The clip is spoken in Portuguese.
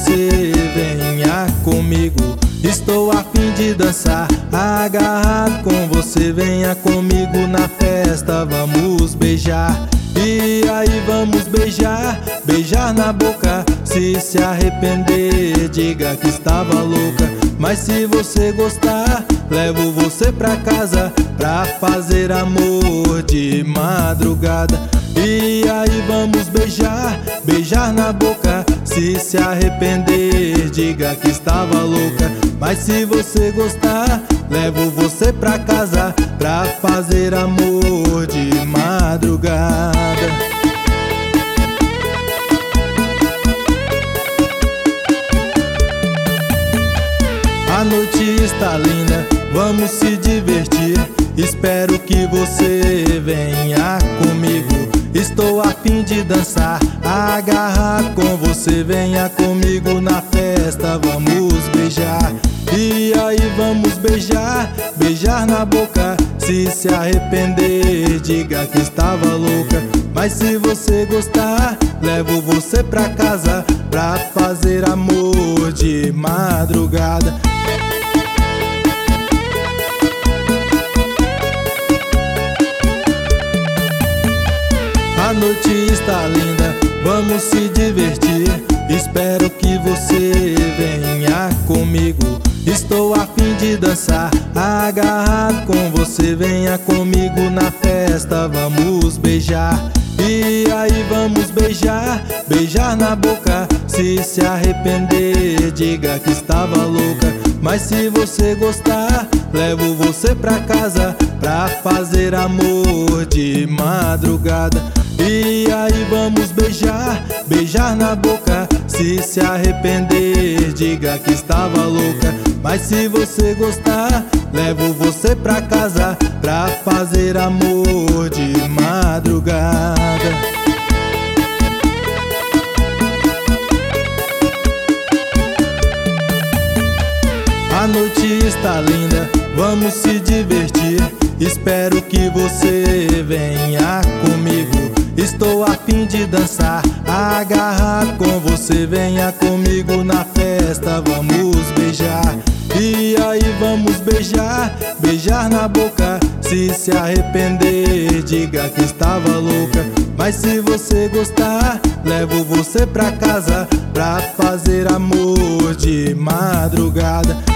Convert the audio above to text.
você venha comigo. Estou a fim de dançar, agarrado com você. Venha comigo na festa, vamos beijar. E aí vamos beijar, beijar na boca. Se arrepender, diga que estava louca. Mas se você gostar, levo você pra casa pra fazer amor de madrugada. E aí vamos beijar, beijar na boca. Se arrepender, diga que estava louca. Mas se você gostar, levo você pra casa pra fazer amor de madrugada. A noite está linda, vamos se divertir. Espero que você venha comigo. Estou a fim de dançar, agarrado com você. Venha comigo na festa, vamos beijar. E aí vamos beijar, beijar na boca. Se arrepender, diga que estava louca. Mas se você gostar, levo você pra casa pra fazer amor de madrugada. A noite está linda, vamos se divertir. Espero que você venha comigo. Estou a fim de dançar, agarrado com você. Venha comigo na festa, vamos beijar. E aí vamos beijar, beijar na boca. Se arrepender, diga que estava louca. Mas se você gostar, levo você pra casa pra fazer amor de madrugada. E aí vamos beijar, beijar na boca. Se arrepender, diga que estava louca. Mas se você gostar, levo você pra casa pra fazer amor de madrugada. A noite está linda, vamos se divertir. Espero que você venha comigo. Estou a fim de dançar, agarrado com você. Venha comigo na festa, vamos beijar. E aí vamos beijar, beijar na boca. Se arrepender, diga que estava louca. Mas se você gostar, levo você pra casa pra fazer amor de madrugada.